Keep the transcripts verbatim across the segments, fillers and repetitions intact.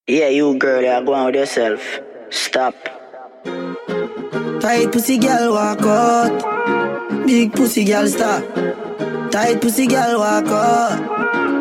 Yeah, you girl, you're going with yourself. Stop. Tight pussy girl walk out. Big pussy girl stop. Tight pussy girl walk out.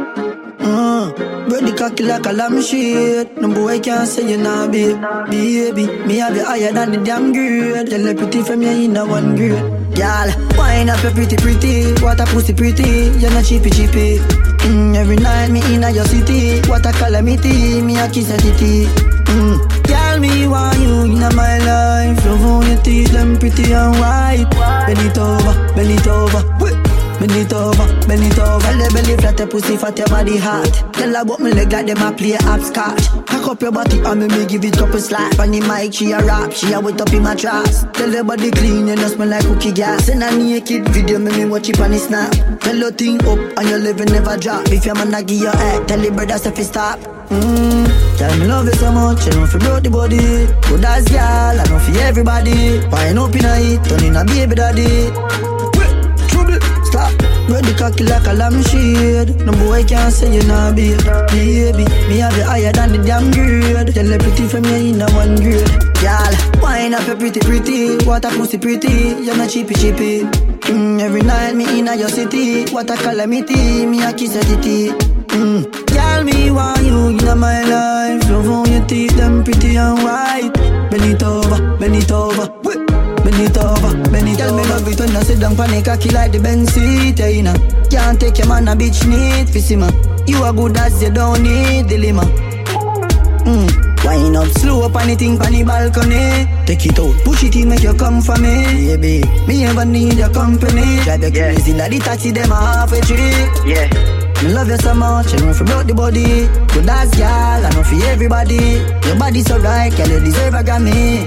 Mm. Bread the cocky like a lamb shit. No boy can't say you nah babe. Baby, me have you higher than the damn grade. Tell the pretty from you in a one grade. Girl, wine up your pretty pretty. What a pussy pretty. You're not cheapy cheapy. Mm, every night me in a your city. What a calamity. Me a kiss a titty. Mm. Girl, me want you in my life. Love how your teeth them pretty and white. Bend it over, bend it over. Bend it over, bend it over. Belly belly flat, your pussy fat, your body hot. Tell her about me leg like them a play hopscotch. Cock up your body and me me give it couple slap. On the mic she a rap, she a wet up in my tracks. Tell her body clean, you know smell like cookie gas. Send a naked video, me me watch it on the snap. Tell her thing up and your living never drop. If your man a give your head, tell the brother if he stop. Mmm, tell me love you so much, you know fi broke the body. Good as girl, I know fi everybody. Wine up in a it, turn in a baby daddy. Trouble, stop. Bread the cocky like a lamb shade. No boy can't say you nah babe. Baby, me have you higher than the damn grade. Tell the pretty from you in a one grade. Girl, wine up your pretty pretty. What a pussy pretty, you're not cheapy cheapy. Mm, every night me in a your city. What a calamity, me a kiss a titty. Mm. Girl, me want you in my life. Love how your teeth them pretty and white. Bend it over, bend it over. Bend it over, bend it over. Tell me love it when I sit down panic cocky like the Benz seat, yeah, you know. Can't take your man a bitch need for see, man. You are good as you don't need dilemma. Mm. Wind up slow up anything on the balcony. Take it out, push it in, make you come for me. Baby, me ever need your company. Drive your yeah. Crazy like the taxi, them a half a trip. Yeah. Me love you so much, you know fi broke the body. Good as girl, I know fi everybody. Your body so right, girl, you deserve a Grammy.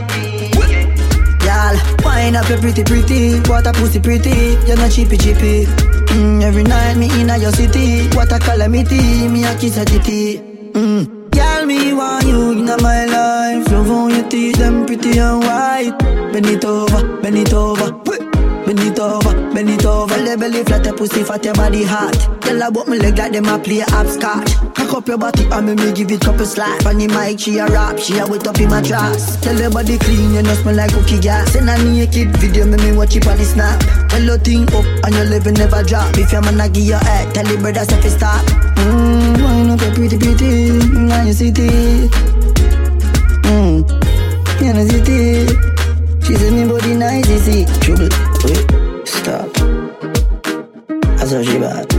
Girl, wine up your pretty pretty. What a pussy pretty, you're not cheapy cheapy. Mm, every night me in a your city. What a calamity, me a kiss a titty. Mm. Girl, me want you in my life. Love how your teeth them pretty and white. Bend it over, bend it over. Bend it over, bend it over. Belly belly flat, your pussy fat, your body hot. Tell her about me leg like them a play hopscotch. Cock up your body and me me give it couple slap. On the mic she a rap, she a wet up in my tracks. Tell her body clean, you know smell like cookie gas. Send a naked video, me me watch it on the snap. Tell her thing up and your living never drop. If your man a give your head, tell the brother if he stop. Mmm, wine up your pretty pretty, now you see it. Mmm, you know see it. She said me body nice, you see. Trouble, wait, stop. That's how she bad.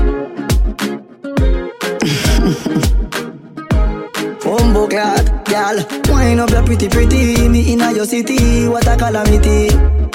Bumbo clad, girl. Wine up your pretty pretty. Me in a your city, what a calamity.